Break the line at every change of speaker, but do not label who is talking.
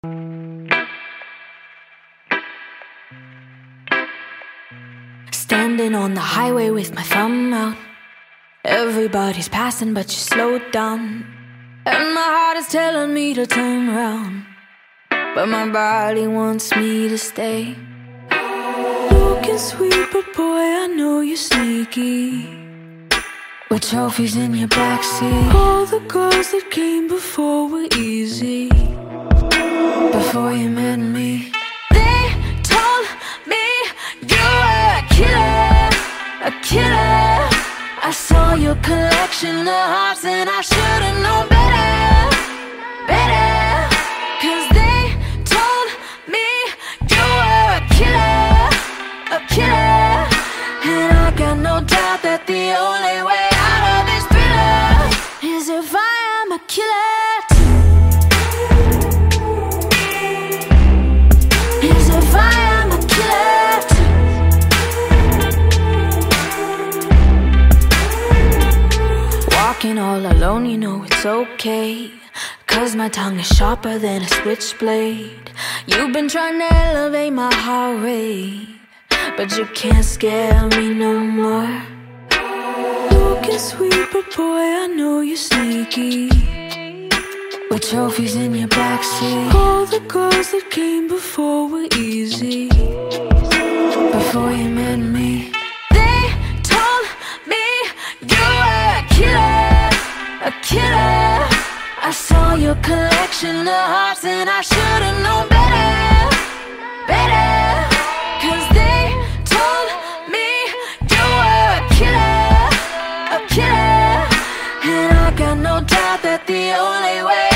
Standing on the highway with my thumb out. Everybody's passing but you slowed down. And my heart is telling me to turn around, but my body wants me to stay. Looking sweet, but boy, I know you're sneaky, with trophies in your backseat. All the girls that came before were easy, before you met me. They told me you were a killer, a killer. I saw your collection of hearts and I should've known better, better. Cause they told me you were a killer, a killer. And I got no doubt that the only way out of this thriller is if I am a killer. Is if I am a killer. Walking all alone, you know it's okay, cause my tongue is sharper than a switchblade. You've been trying to elevate my heart rate, but you can't scare me no more. Looking sweet, but boy, I know you're sneaky, with trophies in your backseat. All the girls that came before were easy, before you met me. They told me you were a killer, a killer. I saw your collection of hearts and I should've known better, better. Cause they told me you were a killer, a killer. And I got no doubt that the only way